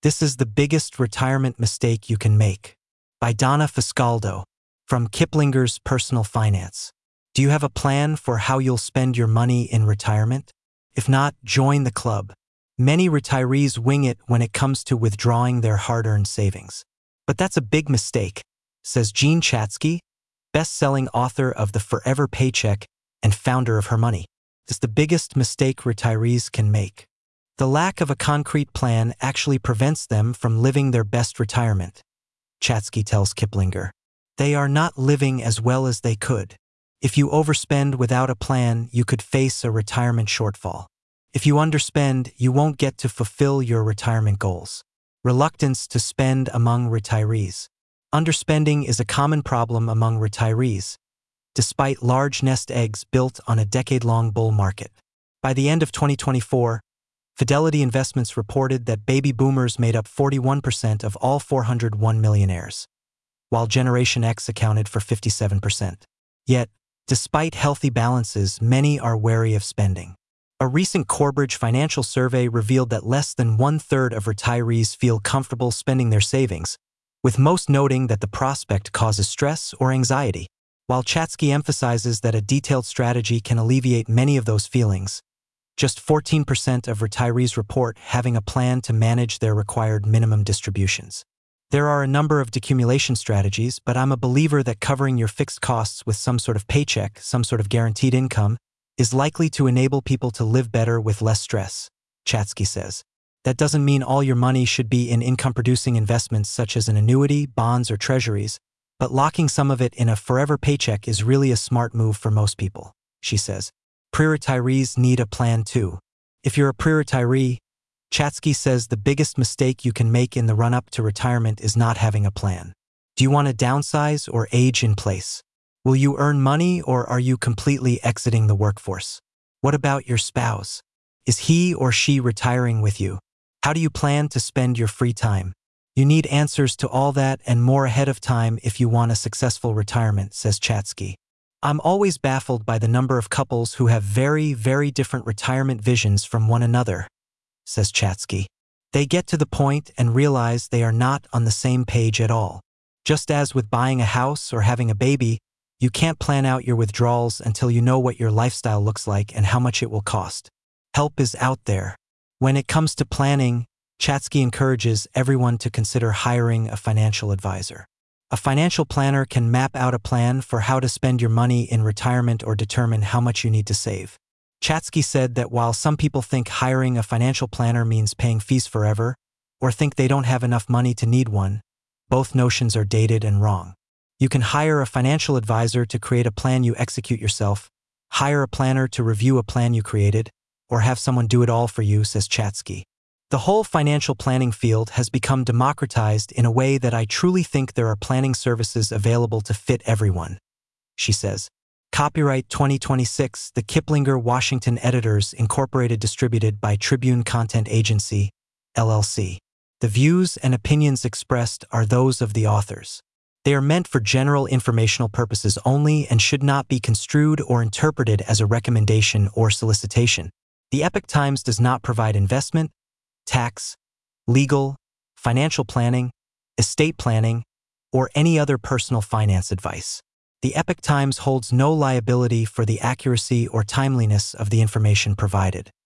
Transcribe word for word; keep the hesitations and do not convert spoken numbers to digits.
This is the biggest retirement mistake you can make. By Donna Fiscaldo, from Kiplinger's Personal Finance. Do you have a plan for how you'll spend your money in retirement? If not, join the club. Many retirees wing it when it comes to withdrawing their hard-earned savings. But that's a big mistake, says Jean Chatzky, best-selling author of The Forever Paycheck and founder of Her Money. It's the biggest mistake retirees can make. The lack of a concrete plan actually prevents them from living their best retirement, Chatzky tells Kiplinger. They are not living as well as they could. If you overspend without a plan, you could face a retirement shortfall. If you underspend, you won't get to fulfill your retirement goals. Reluctance to spend among retirees. Underspending is a common problem among retirees, despite large nest eggs built on a decade-long bull market. By the end of twenty twenty-four, Fidelity Investments reported that baby boomers made up forty-one percent of all four hundred one millionaires, while Generation X accounted for fifty-seven percent. Yet, despite healthy balances, many are wary of spending. A recent Corebridge financial survey revealed that less than one-third of retirees feel comfortable spending their savings, with most noting that the prospect causes stress or anxiety. While Chatzky emphasizes that a detailed strategy can alleviate many of those feelings, just fourteen percent of retirees report having a plan to manage their required minimum distributions. There are a number of decumulation strategies, but I'm a believer that covering your fixed costs with some sort of paycheck, some sort of guaranteed income, is likely to enable people to live better with less stress, Chatzky says. That doesn't mean all your money should be in income-producing investments such as an annuity, bonds, or treasuries, but locking some of it in a forever paycheck is really a smart move for most people, she says. Pre-retirees need a plan too. If you're a pre-retiree, Chatzky says the biggest mistake you can make in the run-up to retirement is not having a plan. Do you want to downsize or age in place? Will you earn money or are you completely exiting the workforce? What about your spouse? Is he or she retiring with you? How do you plan to spend your free time? You need answers to all that and more ahead of time if you want a successful retirement, says Chatzky. I'm always baffled by the number of couples who have very, very different retirement visions from one another, says Chatzky. They get to the point and realize they are not on the same page at all. Just as with buying a house or having a baby, you can't plan out your withdrawals until you know what your lifestyle looks like and how much it will cost. Help is out there. When it comes to planning, Chatzky encourages everyone to consider hiring a financial advisor. A financial planner can map out a plan for how to spend your money in retirement or determine how much you need to save. Chatzky said that while some people think hiring a financial planner means paying fees forever, or think they don't have enough money to need one, both notions are dated and wrong. You can hire a financial advisor to create a plan you execute yourself, hire a planner to review a plan you created, or have someone do it all for you, says Chatzky. The whole financial planning field has become democratized in a way that I truly think there are planning services available to fit everyone, she says. Copyright twenty twenty-six, the Kiplinger Washington Editors Incorporated, distributed by Tribune Content Agency, L L C. The views and opinions expressed are those of the authors. They are meant for general informational purposes only and should not be construed or interpreted as a recommendation or solicitation. The Epoch Times does not provide investment, tax, legal, financial planning, estate planning, or any other personal finance advice. The Epoch Times holds no liability for the accuracy or timeliness of the information provided.